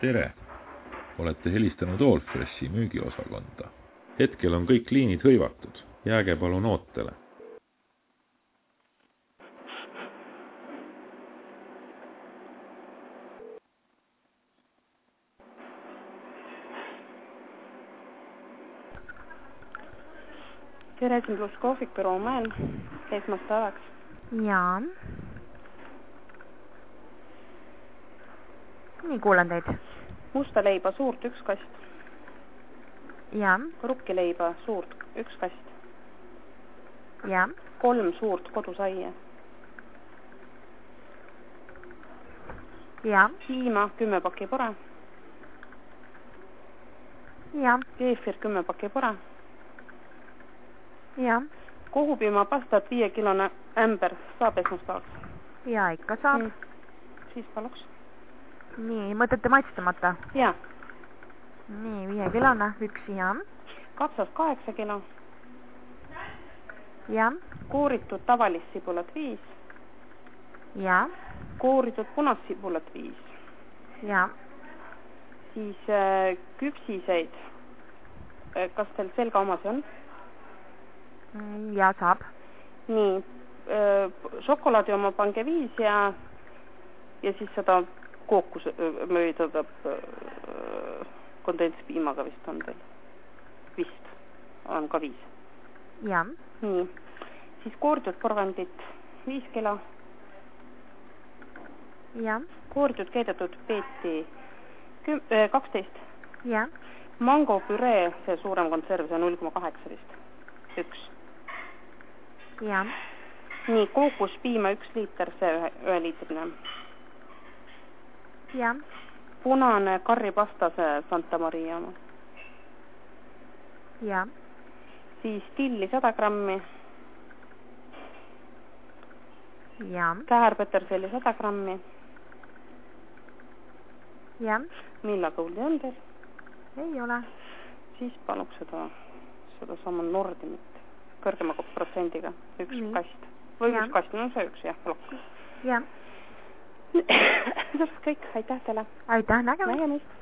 Tere! Olete helistanud Allfreshi müügiosakonda. Hetkel on kõik liinid hõivatud. Jääge palun ootele. Tere, siin pluss kohvikbüroo Mäel. Esmaspäevaks. Jaa. Nii, kuulen teid. Musta leiba suurt 1 kast. Jaa. Rukkileiba suurt 1 kast. Jaa. 3 suurt kodusaia. Jaa. Piima 10 paki pora. Jaa. Keefir 10 paki pora. Jaa. Kohupiima pastat 5 kilone ämber saab esmaspäevaks. Jaa, ikka saab. Siis paluks. Nii, mõtlete maitstamata? Jaa. Nii, 5 kilone, 1 jaa. Kapsas 8 kilo. Jaa. Kooritud tavalist sibulat 5. Jaa. Kooritud punast sibulat 5. Jaa. Siis küpsiseid. Kas teil selga omasi on? Jaa, saab. Nii, šokolaadi oma pange 5 ja siis seda kookus möödab kondentspiimaga vist on teil. Vist on ka 5. Jaa. Nii, siis kooritud porgandit 5 kilo. Jaa. Kooritud keedetud peeti 12. Jaa. Mango püree, see suurem konserv, see 0,8 vist. 1. Jaa. Nii, kookuspiima 1 liiter, see 1 liitrine. Jaa. Punane karripasta, see Santa Maria oma. Jaa. Siis tilli 100 grammi. Jaa. Käärpeterselli 100 grammi. Jaa. Millakõuli on teil? Ei ole. Siis paluks seda sama Nordimit kõrgema protsendiga. 1 kast. Või 1 kast, no see 1 jah, plokk. Jaa. See on kõik, aitäh teile. Aitäh, nägemist. Nägemist.